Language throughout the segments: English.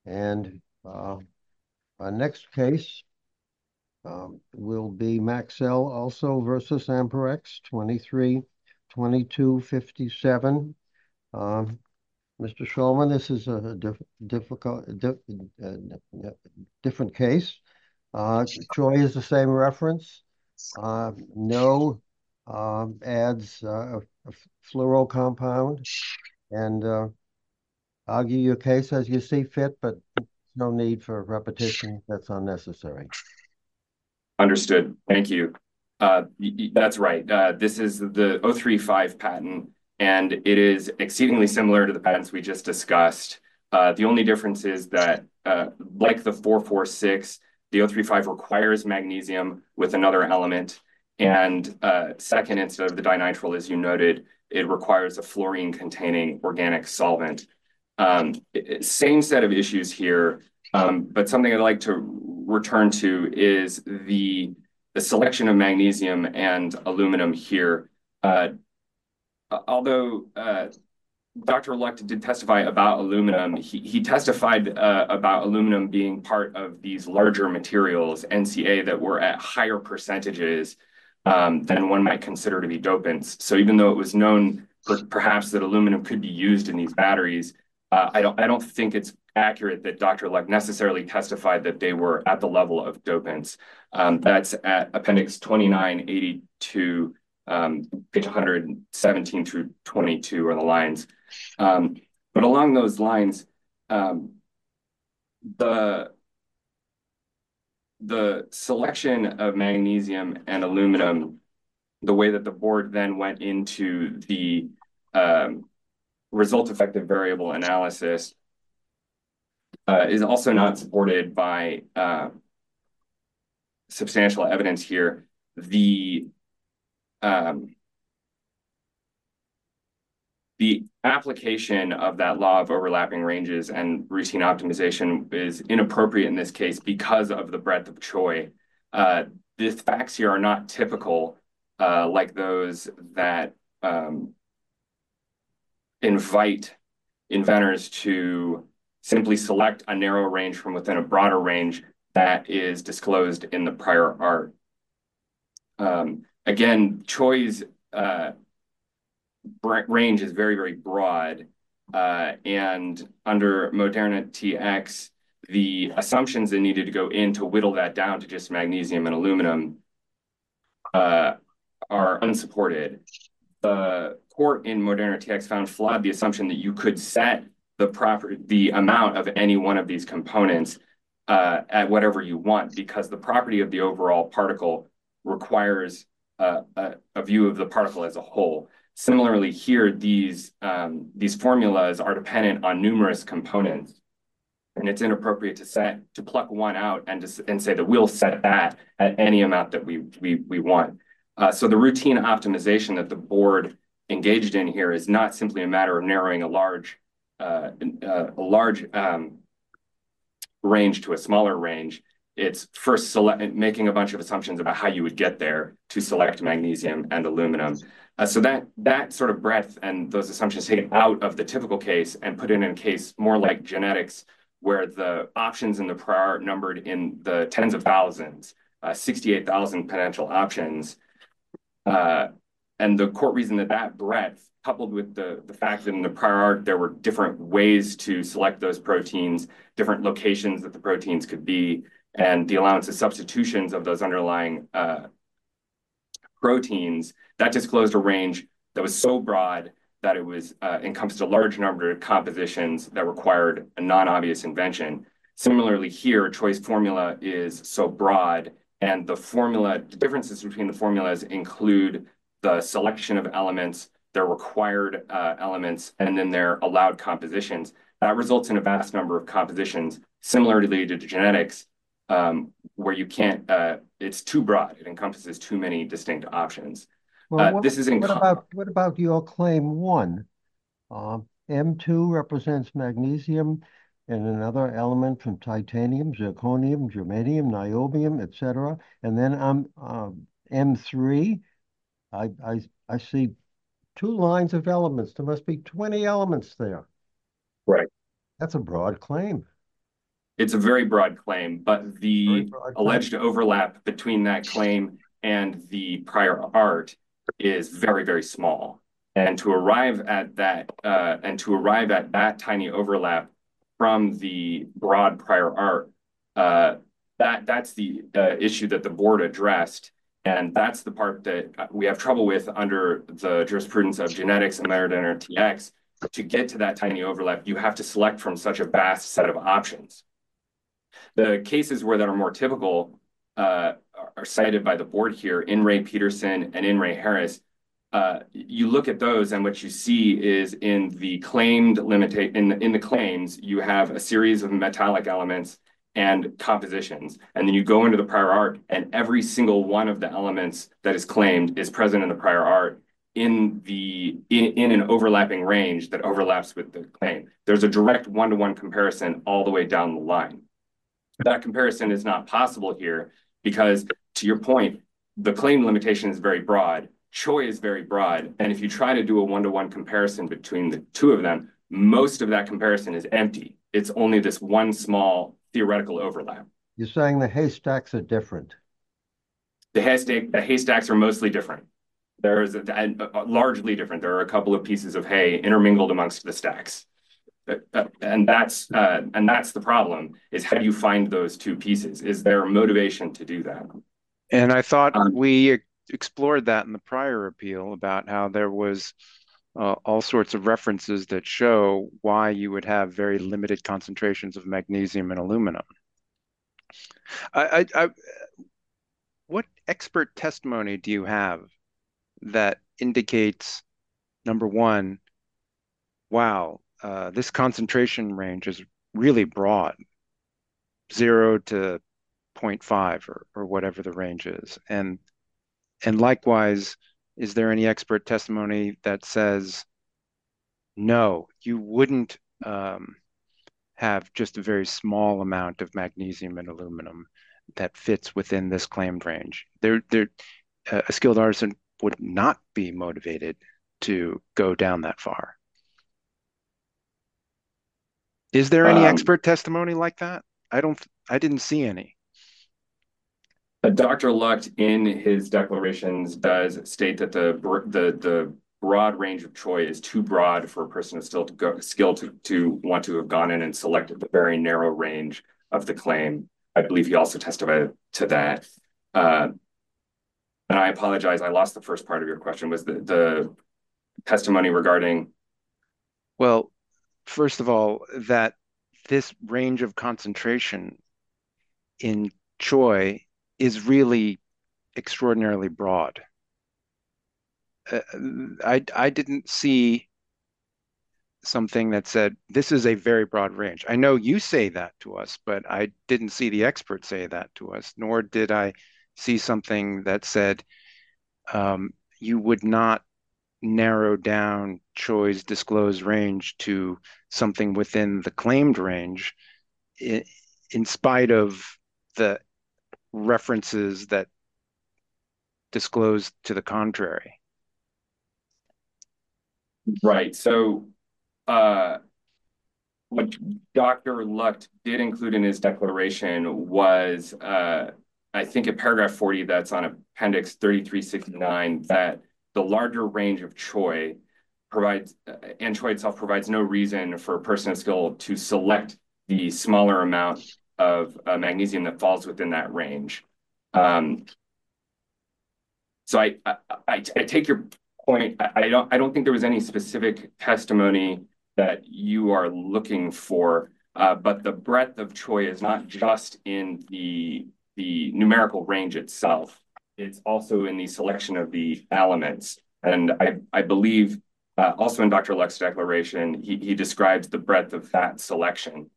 And our next case will be Maxell also versus Amperex, 23-2257. Mr. Shulman, this is a different case. Troy is the same reference. No adds a fluoro compound, and argue your case as you see fit, but no need for repetition. That's unnecessary. Understood. Thank you. That's right. This is the 035 patent, and it is exceedingly similar to the patents we just discussed. The only difference is that, like the 446, the 035 requires magnesium with another element. And second, instead of the dinitrile, as you noted, it requires a fluorine-containing organic solvent. Same set of issues here, but something I'd like to return to is the selection of magnesium and aluminum here. Although Dr. Luck did testify about aluminum, he testified about aluminum being part of these larger materials, NCA, that were at higher percentages than one might consider to be dopants. So even though it was known perhaps that aluminum could be used in these batteries, I don't think it's accurate that Dr. Luck necessarily testified that they were at the level of dopants. That's at Appendix 2982, page 117 through 22 are the lines. But along those lines, the selection of magnesium and aluminum, the way that the board then went into the result effective variable analysis, is also not supported by substantial evidence here. The application of that law of overlapping ranges and routine optimization is inappropriate in this case because of the breadth of Choi. The facts here are not typical like those that invite inventors to simply select a narrow range from within a broader range that is disclosed in the prior art. Again, Choi's range is very, very broad. And under Moderna TX, the assumptions that needed to go in to whittle that down to just magnesium and aluminum are unsupported. The court in Moderna TX found flawed the assumption that you could set the amount of any one of these components at whatever you want, because the property of the overall particle requires a view of the particle as a whole. Similarly, here, these formulas are dependent on numerous components, and it's inappropriate to pluck one out and say that we'll set that at any amount that we want. So the routine optimization that the board engaged in here is not simply a matter of narrowing a large range to a smaller range. It's first making a bunch of assumptions about how you would get there to select magnesium and aluminum. So that sort of breadth and those assumptions taken out of the typical case and put in a case more like genetics, where the options in the prior art numbered in the tens of thousands, 68,000 potential options. And the court reasoned that breadth, coupled with the fact that in the prior art there were different ways to select those proteins, different locations that the proteins could be, and the allowance of substitutions of those underlying proteins, that disclosed a range that was so broad that it was encompassed a large number of compositions that required a non-obvious invention. Similarly here, Choi's formula is so broad, and the differences between the formulas include the selection of elements, their required elements, and then their allowed compositions. That results in a vast number of compositions, similarly to genetics, where you can't, it's too broad. It encompasses too many distinct options. Well, This is in what about your claim one? M2 represents magnesium and another element from titanium, zirconium, germanium, niobium, etc. And then M3, I see two lines of elements. There must be 20 elements there. right. That's a broad claim. It's a very broad claim, but Very the broad claim. alleged overlap between that claim and the prior art is very, very small. And to arrive at that tiny overlap from the broad prior art, uh, that's the issue that the board addressed, and that's the part that we have trouble with under the jurisprudence of genetics and Mayer-Denner TX. To get to that tiny overlap, you have to select from such a vast set of options. The cases where that are more typical are cited by the board here in Ray Peterson and in Ray Harris. You look at those, and what you see is in the in the claims, you have a series of metallic elements and compositions, and then you go into the prior art, and every single one of the elements that is claimed is present in the prior art in an overlapping range that overlaps with the claim. There's a direct one-to-one comparison all the way down the line. That comparison is not possible here because, to your point, the claim limitation is very broad. Choi is very broad. And if you try to do a one-to-one comparison between the two of them, most of that comparison is empty. It's only this one small theoretical overlap. You're saying the haystacks are different. The haystacks are mostly different. There's largely different. There are a couple of pieces of hay intermingled amongst the stacks. And that's the problem, is how do you find those two pieces? Is there motivation to do that? And I thought we explored that in the prior appeal about how there was all sorts of references that show why you would have very limited concentrations of magnesium and aluminum. What expert testimony do you have that indicates, number one, wow, this concentration range is really broad, 0 to 0.5 or whatever the range is. And likewise, is there any expert testimony that says, no, you wouldn't have just a very small amount of magnesium and aluminum that fits within this claimed range? A skilled artisan would not be motivated to go down that far. Is there any expert testimony like that? I didn't see any. Dr. Lucht, in his declarations, does state that the broad range of Choi is too broad for a person of skill to want to have gone in and selected the very narrow range of the claim. I believe he also testified to that. And I apologize, I lost the first part of your question. Was the testimony regarding? Well, first of all, that this range of concentration in Choi is really extraordinarily broad. I didn't see something that said this is a very broad range. I know you say that to us, but I didn't see the expert say that to us, nor did I see something that said you would not narrow down Choi's disclosed range to something within the claimed range in spite of the references that disclose to the contrary. Right. So what Dr. Lucht did include in his declaration was, I think in paragraph 40, that's on appendix 3369, that the larger range of Choi provides, and Choi itself provides no reason for a person of skill to select the smaller amount of magnesium that falls within that range. So I take your point. I don't think there was any specific testimony that you are looking for, but the breadth of Choi is not just in the numerical range itself. It's also in the selection of the elements. And I believe also in Dr. Lucht's declaration, he describes the breadth of that selection.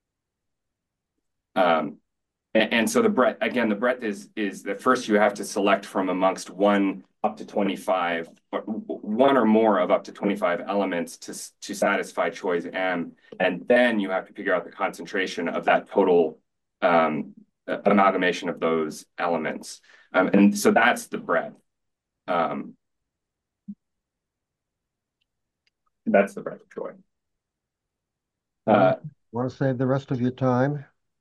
And so the breadth is that first you have to select from amongst 1 up to 25, or one or more of up to 25 elements to satisfy Choi's M, and then you have to figure out the concentration of that total amalgamation of those elements. And so that's the breadth. That's the breadth of Choi. Want to save the rest of your time?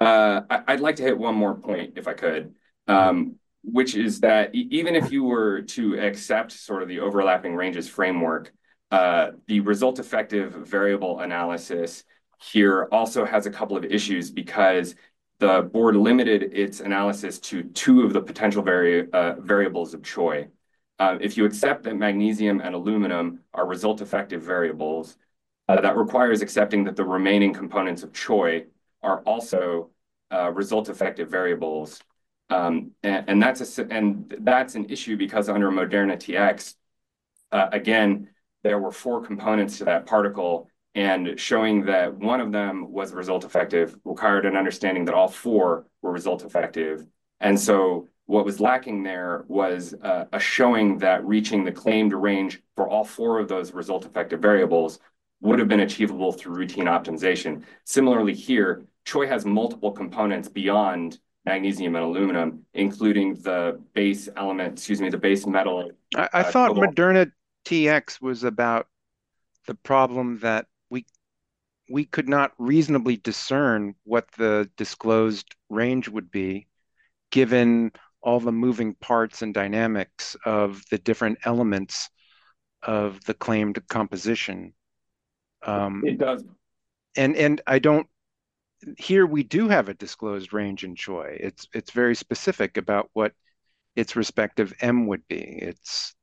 I'd like to hit one more point if I could, Sure. which is that even if you were to accept sort of the overlapping ranges framework, the result effective variable analysis here also has a couple of issues because the board limited its analysis to two of the potential variables of Choi. If you accept that magnesium and aluminum are result effective variables, that requires accepting that the remaining components of Choi are also result effective variables. And that's an issue because under Moderna TX, again, there were four components to that particle, and showing that one of them was result effective required an understanding that all four were result effective. And so what was lacking there was a showing that reaching the claimed range for all four of those result effective variables would have been achievable through routine optimization. Similarly here, Choi has multiple components beyond magnesium and aluminum, including the base element, the base metal, I thought cobalt. Moderna TX was about the problem that we could not reasonably discern what the disclosed range would be, given all the moving parts and dynamics of the different elements of the claimed composition. It does. And I don't here we do have a disclosed range in Choi. It's very specific about what its respective M would be. It's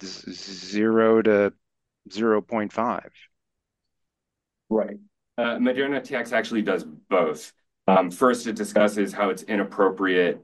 0 to 0.5. Right. Moderna TX actually does both. First, it discusses how it's inappropriate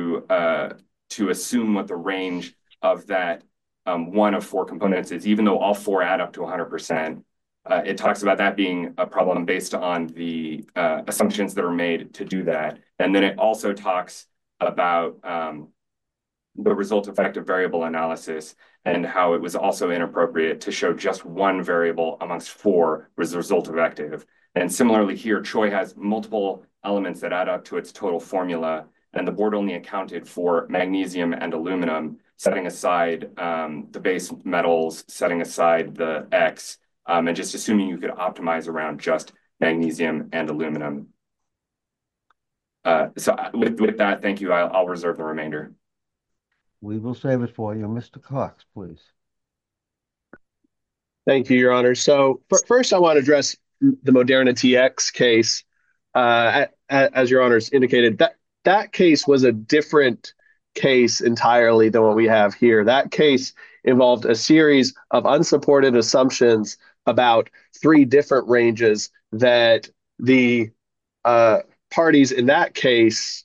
to assume what the range of that one of four components is, even though all four add up to 100%. It talks about that being a problem based on the assumptions that are made to do that. And then it also talks about the result effective variable analysis and how it was also inappropriate to show just one variable amongst four was the result effective. And similarly here, Choi has multiple elements that add up to its total formula, and the board only accounted for magnesium and aluminum, setting aside the base metals, setting aside the X, and just assuming you could optimize around just magnesium and aluminum. So with that, thank you. I'll reserve the remainder. We will save it for you. Mr. Cox, please. Thank you, Your Honor. So first, I want to address the Moderna TX case. As Your Honor's indicated, that case was a different case entirely than what we have here. That case involved a series of unsupported assumptions about three different ranges that the parties in that case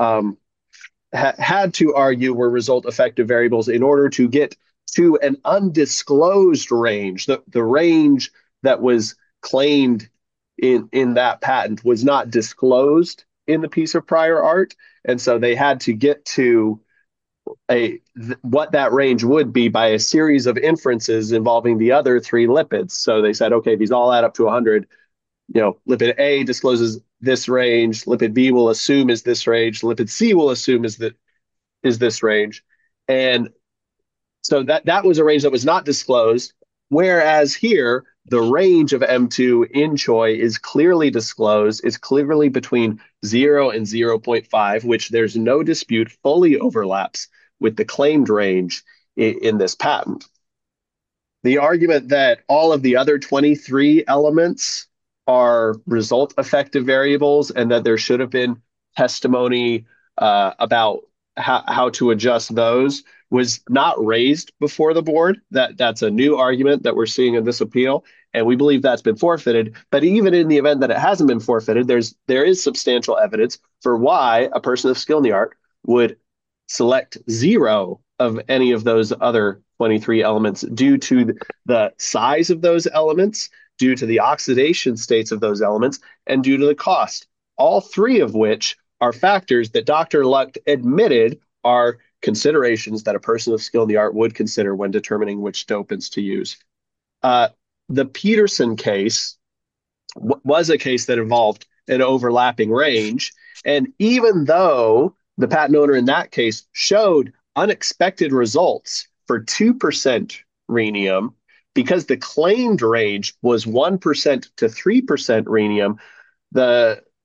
had to argue were result effective variables in order to get to an undisclosed range. The range that was claimed in that patent was not disclosed in the piece of prior art. And so they had to get to what that range would be by a series of inferences involving the other three lipids. So they said, okay, these all add up to 100. Lipid A discloses this range, lipid B will assume is this range, lipid C will assume is this range. And so that was a range that was not disclosed, whereas here, the range of M2 in Choi is clearly disclosed, is clearly between 0 and 0.5, which there's no dispute fully overlaps with the claimed range in this patent. The argument that all of the other 23 elements are result effective variables and that there should have been testimony about how to adjust those was not raised before the board. That's a new argument that we're seeing in this appeal, and we believe that's been forfeited. But even in the event that it hasn't been forfeited, there is substantial evidence for why a person of skill in the art would select 0 of any of those other 23 elements due to the size of those elements, due to the oxidation states of those elements, and due to the cost, all three of which are factors that Dr. Lucht admitted are considerations that a person of skill in the art would consider when determining which dopants to use. The Peterson case was a case that involved an overlapping range. And even though the patent owner in that case showed unexpected results for 2% rhenium, because the claimed range was 1% to 3% rhenium, the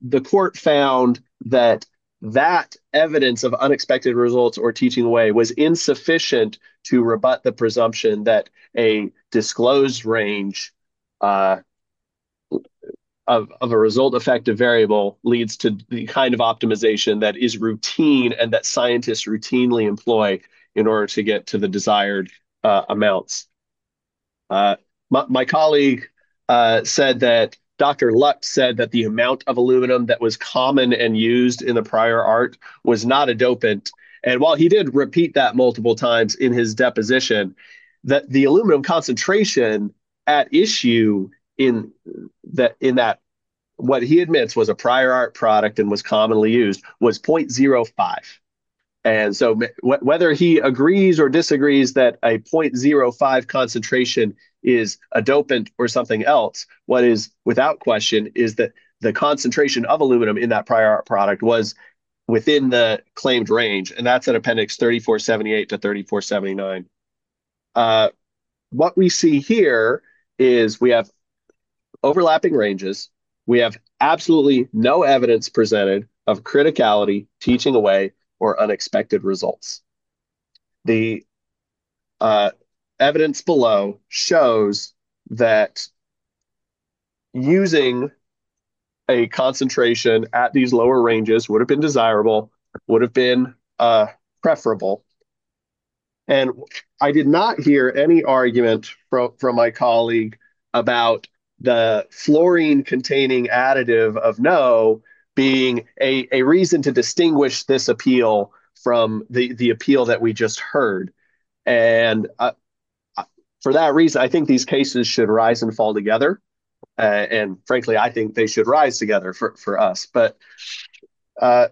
the court found that evidence of unexpected results or teaching away was insufficient to rebut the presumption that a disclosed range of a result effective variable leads to the kind of optimization that is routine and that scientists routinely employ in order to get to the desired amounts. My colleague said that Dr. Lux said that the amount of aluminum that was common and used in the prior art was not a dopant. And while he did repeat that multiple times in his deposition, that the aluminum concentration at issue in that what he admits was a prior art product and was commonly used was 0.05. And so whether he agrees or disagrees that a 0.05 concentration is a dopant or something else, what is without question is that the concentration of aluminum in that prior art product was within the claimed range. And that's in Appendix 3478 to 3479. What we see here is we have overlapping ranges. We have absolutely no evidence presented of criticality, teaching away, or unexpected results. The evidence below shows that using a concentration at these lower ranges would have been desirable, would have been preferable. And I did not hear any argument from my colleague about the fluorine-containing additive of no being a reason to distinguish this appeal from the appeal that we just heard. And for that reason, I think these cases should rise and fall together. And frankly, I think they should rise together for us. But the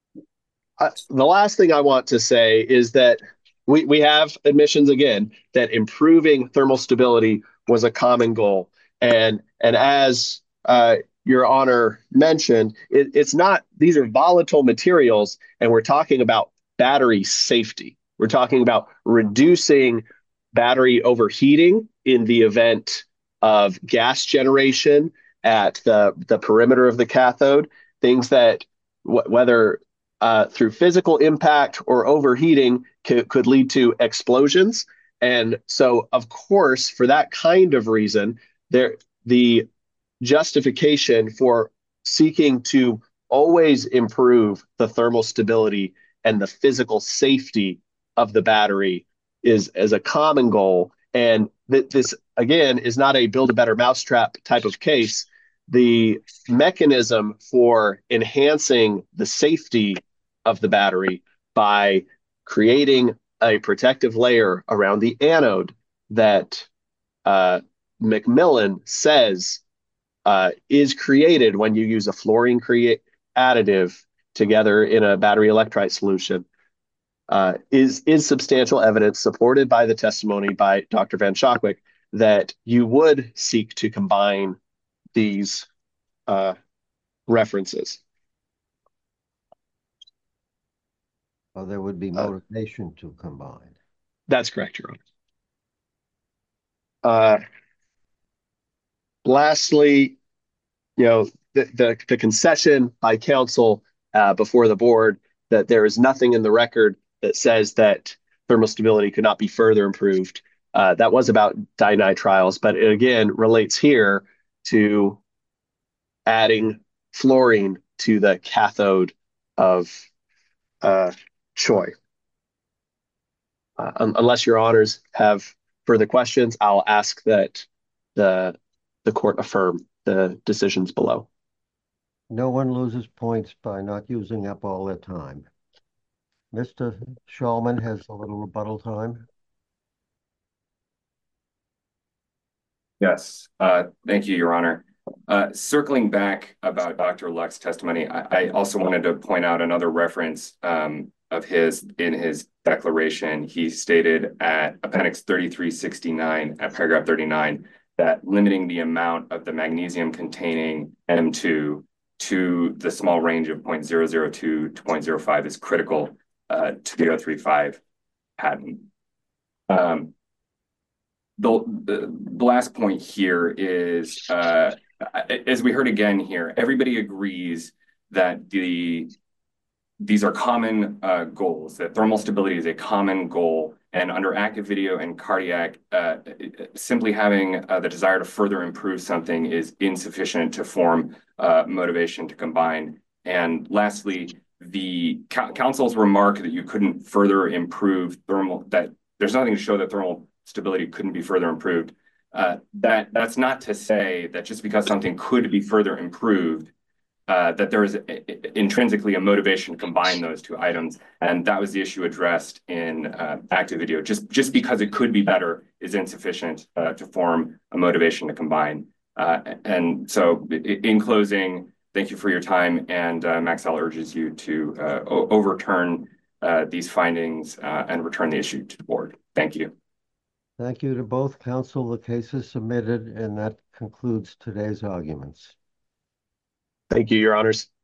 last thing I want to say is that we have admissions again that improving thermal stability was a common goal. And as Your Honor mentioned, it's not, these are volatile materials, and we're talking about battery safety. We're talking about reducing battery overheating in the event of gas generation at the perimeter of the cathode, things that whether through physical impact or overheating could lead to explosions. And so, of course, for that kind of reason, the justification for seeking to always improve the thermal stability and the physical safety of the battery is as a common goal. And this, again, is not a build a better mousetrap type of case. The mechanism for enhancing the safety of the battery by creating a protective layer around the anode that McMillan says is created when you use a fluorine additive together in a battery electrolyte solution is substantial evidence supported by the testimony by Dr. Van Schokwyk that you would seek to combine these references. Well, there would be motivation to combine. That's correct, Your Honor. Lastly, the concession by counsel before the board that there is nothing in the record that says that thermal stability could not be further improved. That was about dinitriles, but it again relates here to adding fluorine to the cathode of Choi. Unless Your Honors have further questions, I'll ask that the court affirm the decisions below. No one loses points by not using up all their time. Mr. Shulman has a little rebuttal time. Yes, thank you, Your Honor. Circling back about Dr. Lux's testimony, I also wanted to point out another reference of his in his declaration. He stated at Appendix 3369 at paragraph 39 that limiting the amount of the magnesium containing M2 to the small range of 0.002 to 0.05 is critical to the 035 patent. The last point here is, as we heard again here, everybody agrees that these are common goals, that thermal stability is a common goal. And under active video and cardiac, simply having the desire to further improve something is insufficient to form motivation to combine. And lastly, the council's remark that you couldn't further improve that there's nothing to show that thermal stability couldn't be further improved. That's not to say that just because something could be further improved, that there is intrinsically a motivation to combine those two items. And that was the issue addressed in active video. Just because it could be better is insufficient to form a motivation to combine. And so in closing, thank you for your time. And Maxell urges you to overturn these findings and return the issue to the board. Thank you. Thank you to both counsel. The case is submitted, and that concludes today's arguments. Thank you, Your Honors.